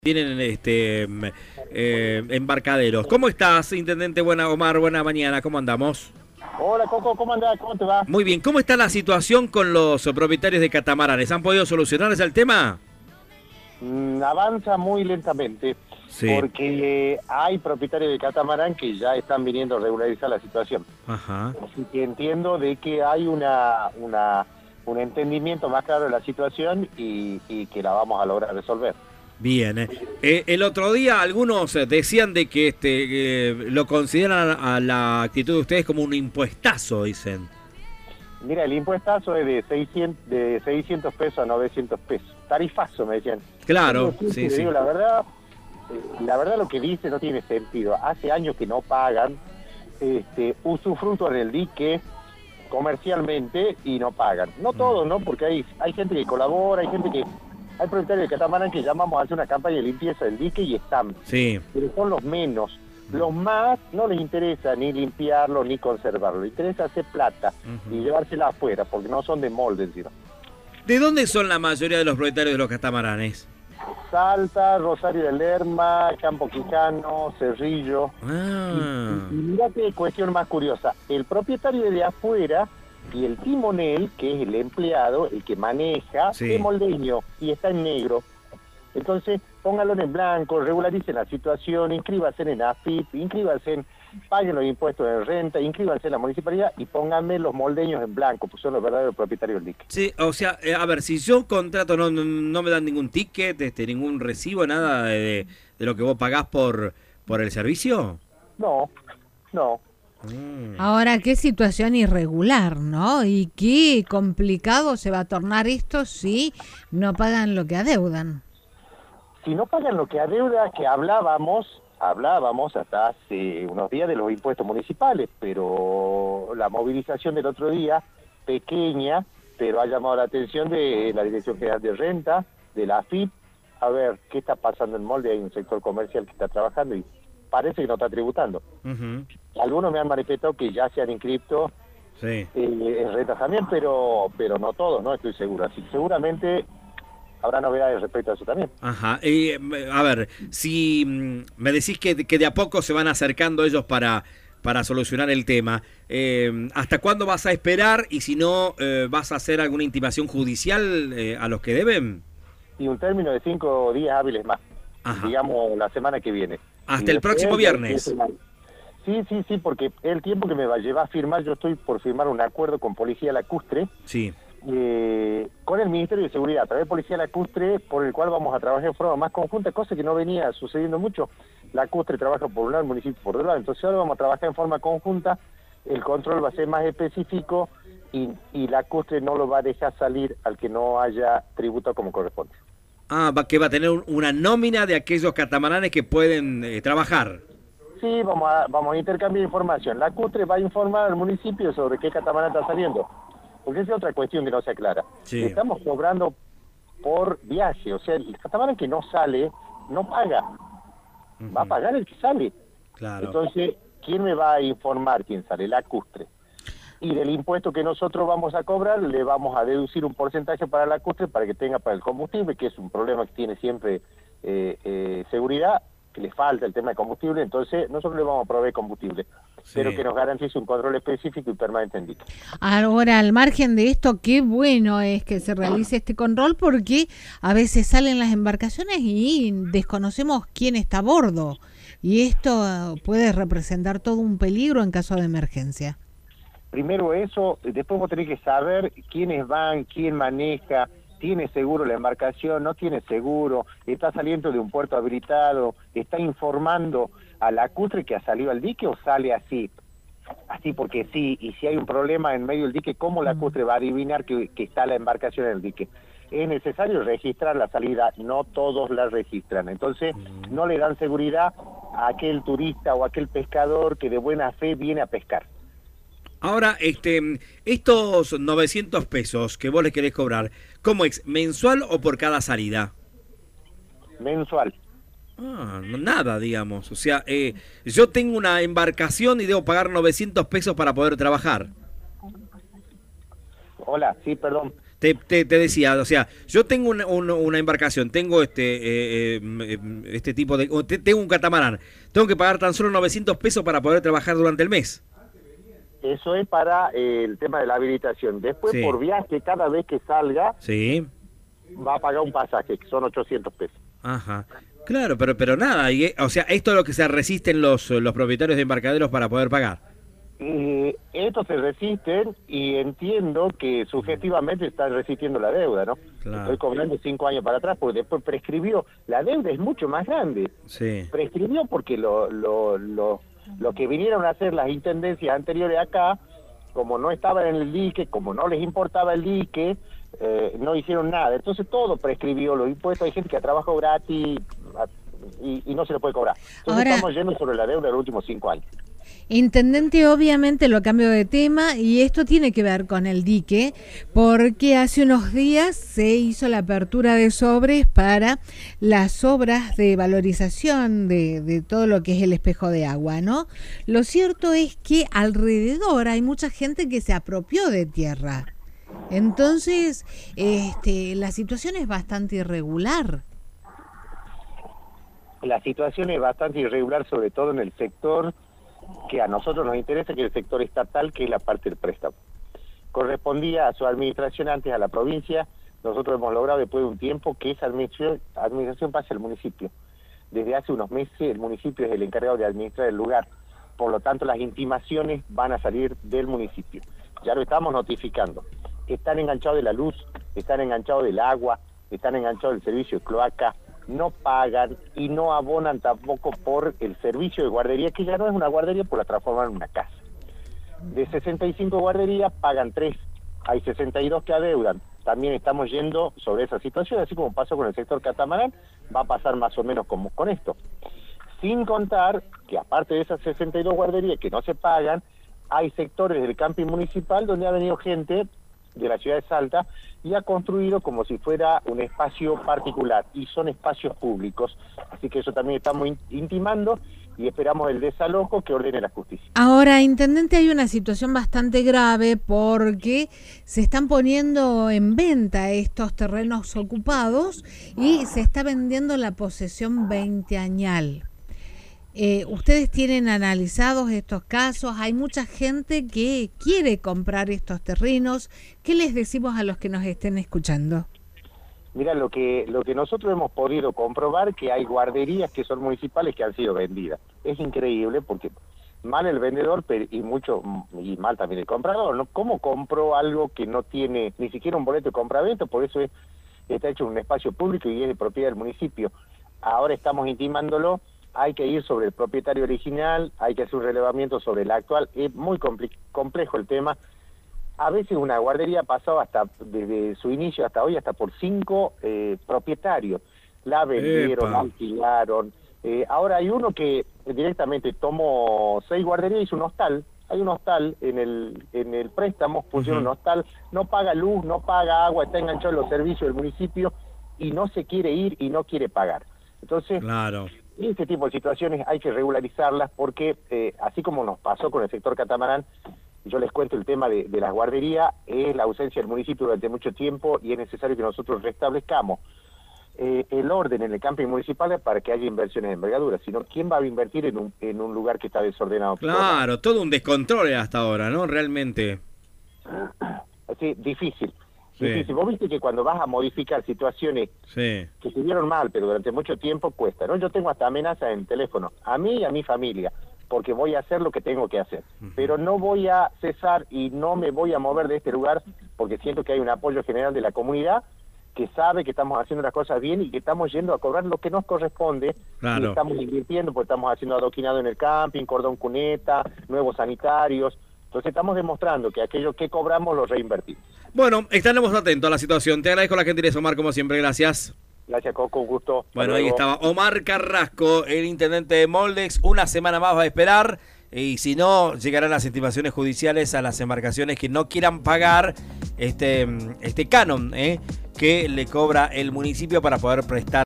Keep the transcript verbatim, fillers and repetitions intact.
Tienen este eh, embarcaderos. ¿Cómo estás, intendente? Buena, Omar, buena mañana, ¿cómo andamos? Hola Coco, ¿cómo andás? ¿Cómo te va? Muy bien, ¿cómo está la situación con los propietarios de catamaranes? ¿Han podido solucionar ese el tema? Mm, avanza muy lentamente, Sí. porque hay propietarios de catamarán que ya están viniendo a regularizar la situación. Ajá. Así que entiendo de que hay una, una un entendimiento más claro de la situación y, y que la vamos a lograr resolver. Bien. Eh. Eh, el otro día algunos decían de que este eh, lo consideran a la actitud de ustedes como un impuestazo, dicen. Mira, el impuestazo es de seiscientos, de seiscientos pesos a novecientos pesos. Tarifazo, me decían. Claro, Yo, sí, te sí. digo, la verdad, eh, la verdad lo que dice no tiene sentido. Hace años que no pagan este, usufructo en el dique comercialmente y no pagan. No todos, ¿no? Porque hay, hay gente que colabora, hay gente que... Hay propietarios de catamarán que llamamos a hacer una campaña de limpieza del dique y están. Sí. Pero son los menos. Los más no les interesa ni limpiarlo ni conservarlo. Les interesa hacer plata uh-huh. y llevársela afuera, porque no son de molde encima. ¿De dónde son la mayoría de los propietarios de los catamaranes? Salta, Rosario de Lerma, Campo Quijano, Cerrillo. Ah. Y, y mirá qué cuestión más curiosa. El propietario de afuera y el timonel, que es el empleado, el que maneja, sí. es moldeño y está en negro. Entonces, pónganlo en blanco, regularicen la situación, inscríbanse en A F I P, inscríbanse, paguen los impuestos de renta, inscríbanse en la municipalidad y pónganme los moldeños en blanco, pues son los verdaderos propietarios del dique. Sí, o sea, eh, a ver, si yo contrato, no, no, no me dan ningún ticket, este, ningún recibo, nada de, de lo que vos pagás por, por el servicio. No, no. Ahora, qué situación irregular, ¿no? Y qué complicado se va a tornar esto si no pagan lo que adeudan. Si no pagan lo que adeuda, que hablábamos, hablábamos hasta hace unos días de los impuestos municipales, pero la movilización del otro día, pequeña, pero ha llamado la atención de la Dirección General de Renta, de la A F I P, a ver qué está pasando en molde. Hay un sector comercial que está trabajando y parece que no está tributando. Uh-huh. Algunos me han manifestado que ya se han inscrito sí. eh, en renta también, pero pero no todos, no estoy seguro. Así que seguramente habrá novedades respecto a eso también. Ajá. Y, a ver, si me decís que, que de a poco se van acercando ellos para, para solucionar el tema, eh, ¿hasta cuándo vas a esperar? Y si no, eh, ¿vas a hacer alguna intimación judicial eh, a los que deben? Y un término de cinco días hábiles más. Ajá. Digamos la semana que viene. Hasta el próximo viernes. Sí, sí, sí, porque el tiempo que me va a llevar a firmar, yo estoy por firmar un acuerdo con Policía Lacustre, sí. eh, con el Ministerio de Seguridad, a través de Policía Lacustre, por el cual vamos a trabajar en forma más conjunta, cosa que no venía sucediendo mucho. Lacustre trabaja por un lado, el municipio por otro lado, entonces ahora vamos a trabajar en forma conjunta, el control va a ser más específico y, y Lacustre no lo va a dejar salir al que no haya tributo como corresponde. Ah, que va a tener una nómina de aquellos catamaranes que pueden eh, trabajar. Sí, vamos a, vamos a intercambiar información. Lacustre va a informar al municipio sobre qué catamarán está saliendo. Porque esa es otra cuestión que no se aclara. Sí. Estamos cobrando por viaje, o sea, el catamarán que no sale, no paga. Uh-huh. Va a pagar el que sale. Claro. Entonces, ¿quién me va a informar quién sale? Lacustre. Y del impuesto que nosotros vamos a cobrar, le vamos a deducir un porcentaje para Lacustre para que tenga para el combustible, que es un problema que tiene siempre eh, eh, seguridad, que le falta el tema de combustible, entonces nosotros le vamos a proveer combustible, sí. pero que nos garantice un control específico y permanente en dique. Ahora, al margen de esto, qué bueno es que se realice este control, porque a veces salen las embarcaciones y desconocemos quién está a bordo, y esto puede representar todo un peligro en caso de emergencia. Primero eso, después vos tenés que saber quiénes van, quién maneja, tiene seguro la embarcación, no tiene seguro, está saliendo de un puerto habilitado, está informando a Lacustre que ha salido al dique o sale así, así porque sí, y si hay un problema en medio del dique, ¿cómo Lacustre va a adivinar que, que está la embarcación en el dique? Es necesario registrar la salida, no todos la registran, entonces no le dan seguridad a aquel turista o a aquel pescador que de buena fe viene a pescar. Ahora, este, estos novecientos pesos que vos les querés cobrar, ¿cómo es? ¿Mensual o por cada salida? Mensual. Ah, no, nada, digamos. O sea, eh, yo tengo una embarcación y debo pagar novecientos pesos para poder trabajar. Hola, sí, perdón. te, te, te decía, o sea, yo tengo una, una, una embarcación, tengo este, eh, eh, este tipo de... Tengo un catamarán, tengo que pagar tan solo novecientos pesos para poder trabajar durante el mes. Eso es para eh, el tema de la habilitación. Después, Sí. por viaje, cada vez que salga, Sí. va a pagar un pasaje, que son ochocientos pesos. Ajá. Claro, pero pero nada, y, o sea, esto es lo que se resisten los, los propietarios de embarcaderos para poder pagar. Y estos se resisten y entiendo que subjetivamente están resistiendo la deuda, ¿no? Claro. Estoy cobrando cinco años para atrás porque después prescribió. La deuda es mucho más grande. Sí. Prescribió porque lo, lo, lo, lo que vinieron a hacer las intendencias anteriores acá, como no estaban en el dique, como no les importaba el dique, eh, no hicieron nada. Entonces todo prescribió, los impuestos. Hay gente que ha trabajado gratis a, y, y no se le puede cobrar. Entonces Ahora, estamos yendo sobre la deuda de los últimos cinco años. Intendente, obviamente lo cambio de tema y esto tiene que ver con el dique, porque hace unos días se hizo la apertura de sobres para las obras de valorización de, de todo lo que es el espejo de agua, ¿no? Lo cierto es que alrededor hay mucha gente que se apropió de tierra. Entonces, este, la situación es bastante irregular. La situación es bastante irregular, sobre todo en el sector que a nosotros nos interesa, que es el sector estatal, que es la parte del préstamo. Correspondía a su administración antes a la provincia. Nosotros hemos logrado después de un tiempo que esa administración, administración pase al municipio. Desde hace unos meses el municipio es el encargado de administrar el lugar. Por lo tanto, las intimaciones van a salir del municipio. Ya lo estamos notificando. Están enganchados de la luz, están enganchados del agua, están enganchados del servicio de cloaca, no pagan y no abonan tampoco por el servicio de guardería, que ya no es una guardería, pues la transforman en una casa. De sesenta y cinco guarderías pagan tres, hay sesenta y dos que adeudan. También estamos yendo sobre esa situación, así como pasó con el sector catamarán, va a pasar más o menos como con esto. Sin contar que aparte de esas sesenta y dos guarderías que no se pagan, hay sectores del camping municipal donde ha venido gente de la ciudad de Salta y ha construido como si fuera un espacio particular, y son espacios públicos, así que eso también estamos intimando y esperamos el desalojo que ordene la justicia. Ahora, intendente, hay una situación bastante grave porque se están poniendo en venta estos terrenos ocupados y se está vendiendo la posesión veinteañal. Eh, ¿Ustedes tienen analizados estos casos? Hay mucha gente que quiere comprar estos terrenos. ¿Qué les decimos a los que nos estén escuchando? Mira, lo que lo que nosotros hemos podido comprobar, que hay guarderías que son municipales que han sido vendidas. Es increíble porque mal el vendedor pero, y mucho y mal también el comprador, ¿no? ¿Cómo compró algo que no tiene ni siquiera un boleto de compraventa? Por eso es, está hecho en un espacio público y es de propiedad del municipio. Ahora estamos intimándolo. Hay que ir sobre el propietario original, hay que hacer un relevamiento sobre el actual. Es muy complejo el tema. A veces una guardería ha pasado hasta desde su inicio hasta hoy, hasta por cinco eh, propietarios. La vendieron, Epa. alquilaron. Eh, ahora hay uno que directamente tomó seis guarderías y hizo un hostal. Hay un hostal en el en el préstamo, funciona Uh-huh. un hostal, no paga luz, no paga agua, está enganchado en los servicios del municipio y no se quiere ir y no quiere pagar. Entonces, Claro. este tipo de situaciones hay que regularizarlas porque, eh, así como nos pasó con el sector catamarán, yo les cuento el tema de, de las guarderías, es la ausencia del municipio durante mucho tiempo y es necesario que nosotros restablezcamos eh, el orden en el camping municipal para que haya inversiones de envergadura. Sino, ¿quién va a invertir en un, en un lugar que está desordenado? Claro, todo un descontrol hasta ahora, ¿no? Realmente. Así, difícil. Sí. Difícil. Vos viste que cuando vas a modificar situaciones Sí. que estuvieron mal, pero durante mucho tiempo cuesta, ¿no? Yo tengo hasta amenazas en teléfono, a mí y a mi familia, porque voy a hacer lo que tengo que hacer. Uh-huh. Pero no voy a cesar y no me voy a mover de este lugar porque siento que hay un apoyo general de la comunidad que sabe que estamos haciendo las cosas bien y que estamos yendo a cobrar lo que nos corresponde. Claro. Y estamos invirtiendo porque estamos haciendo adoquinado en el camping, cordón cuneta, nuevos sanitarios. Entonces estamos demostrando que aquello que cobramos lo reinvertimos. Bueno, estaremos atentos a la situación. Te agradezco la gentileza, Omar, como siempre. Gracias. Gracias, Coco, un gusto. Hasta Bueno, ahí luego. estaba Omar Carrasco, el intendente de Moldex. Una semana más va a esperar. Y si no, llegarán las estimaciones judiciales a las embarcaciones que no quieran pagar este, este canon ¿eh? que le cobra el municipio para poder prestar